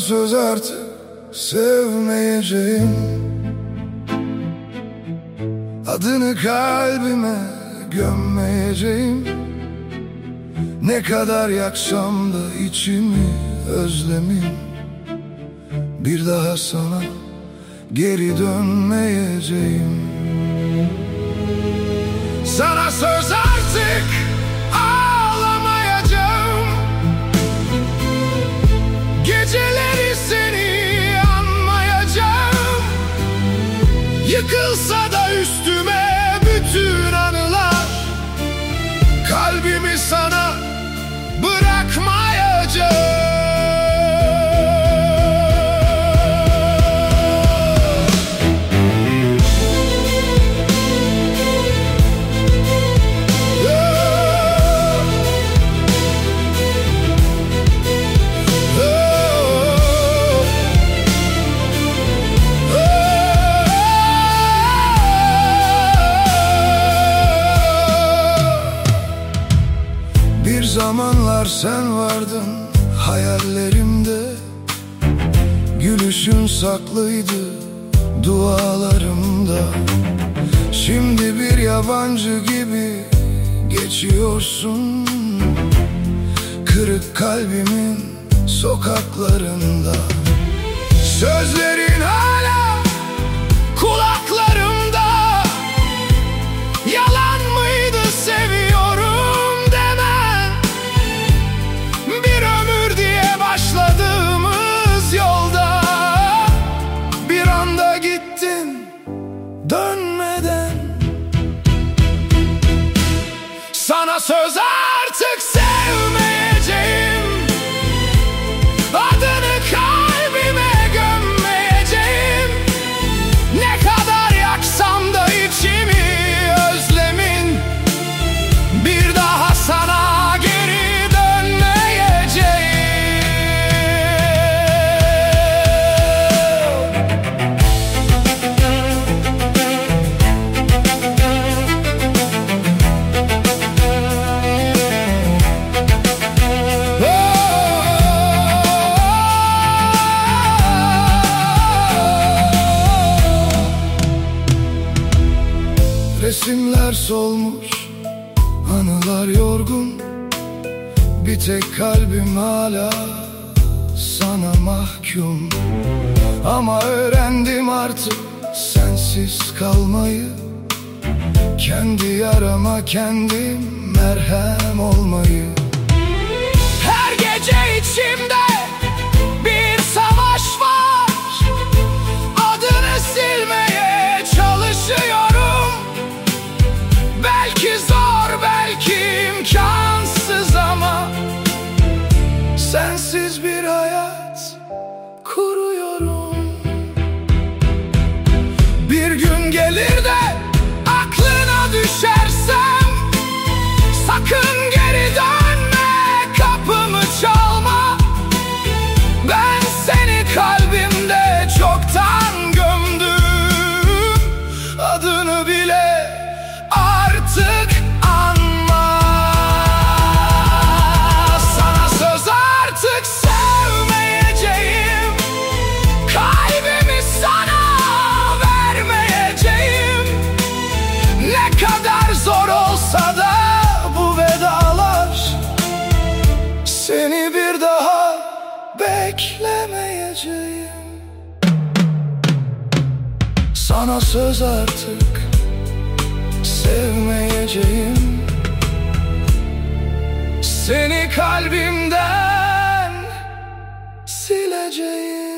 söz artık sevmeyeceğim. Adını kalbime gömmeyeceğim. Ne kadar yaksam da içimi özlemin, bir daha sana geri dönmeyeceğim. Sana söz artık ağlamayacağım. Geceleri seni anmayacağım. Yıkılsa da üstüme bütün anılar, kalbimi sana bırakmayacağım. Bir zamanlar sen vardın hayallerimde. Gülüşün saklıydı dualarımda. Şimdi bir yabancı gibi geçiyorsun, kırık kalbimin sokaklarında. Sözlerin hala kulaklarımda. Yalan mıydı seviyorum deme. Bir ömür diye başladığımız yolda bir anda gittin dönmeden. Sana söz artık sevmeyeceğim. Adını kalbime gömmeyeceğim. Ne kadar yaksam da içimi özlemin, bir daha sana geri dönmeyeceğim. Resimler solmuş, anılar yorgun. Bir tek kalbim hala sana mahkum. Ama öğrendim artık sensiz kalmayı. Kendi yarama kendim merhem olmayı. Her gece içimde bir savaş var. Adını silmeye çalışıyorum. Belki zor, belki imkansız ama sensiz bir hayat kuruyorum. Bir gün gelir de aklına düşersem, sakın geri dönme, kapımı çalma. Ben seni kalbimde çoktan gömdüm. Adını bile artık anma. Sana söz artık sevmeyeceğim. Kalbimi sana vermeyeceğim. Ne kadar zor olsa da bu vedalar, seni bir daha beklemeyeceğim. Sana söz artık sevmeyeceğim. Seni kalbimden sileceğim.